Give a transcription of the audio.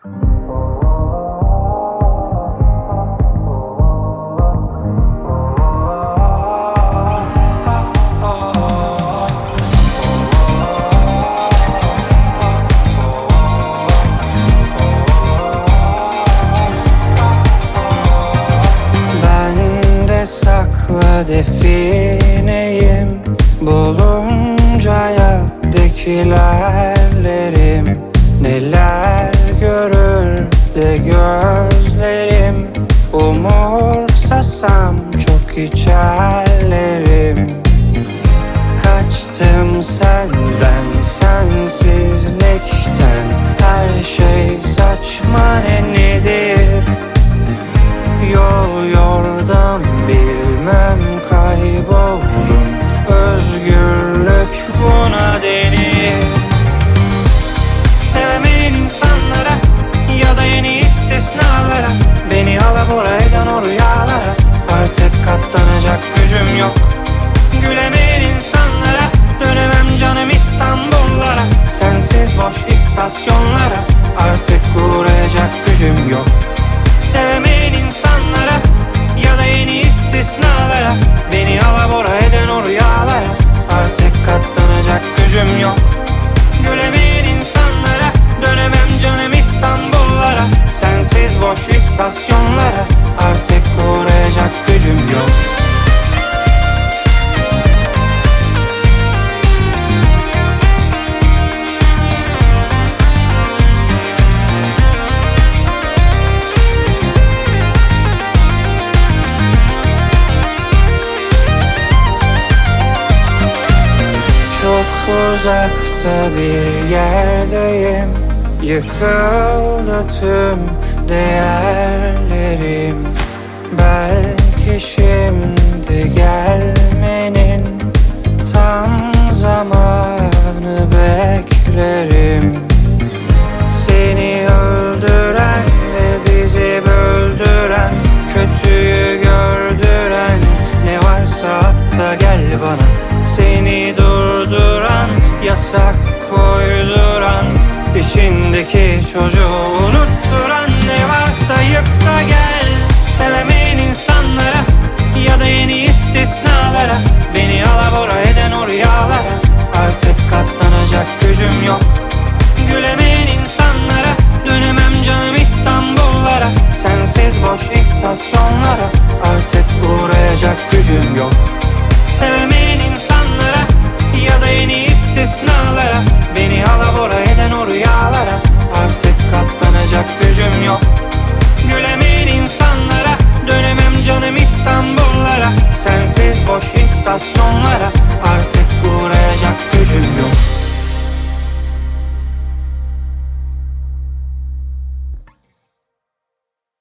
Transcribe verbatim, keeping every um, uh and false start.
Defineyim buluncaya dek ilerlerim. Neler görür de gözlerim, umursasam çok içerlerim. Kaçtım senden, sensizlikten, her şey saçma ne nedir? Yol yordam bilmem, kayboldum, özgürlük buna denir. Sevemeyen insanlara ya da yeni istisnalara, beni alabora eden o rüyalara artık katlanacak gücüm yok. Gülemeyen insanlara dönemem canım İstanbullara, sensiz boş istasyonlara artık uğrayacak gücüm yok. Sevemeyen insanlara ya da yeni istisnalara, beni alabora eden o rüyalara artık katlanacak gücüm yok. Gülemeyen insanlara dönemem canım İstanbullara, sensiz boş istasyonlara artık uğrayacak gücüm yok. Uzakta bir yerdeyim, yıkıldı tüm değerlerim. Belki şimdi gelmenin tam zamanı beklerim. Seni öldüren ve bizi böldüren, kötüyü gördüren ne varsa hatta gel bana. Seni durduran, yasak koyduran, içindeki çocuğu unutturan ne varsa yık da gel. Sevemeyen insanlara ya da yeni istisnalara, beni alabora eden o rüyalara artık katlanacak gücüm yok. Gülemeyen insanlara dönemem canım İstanbullara, sensiz boş istasyonlara artık uğrayacak gücüm yok. Sevemeyen insanlara ya da yeni istisnalara, beni alabora eden o rüyalara artık katlanacak gücüm yok. Gülemeyen insanlara dönemem canım İstanbullara, sensiz boş istasyonlara artık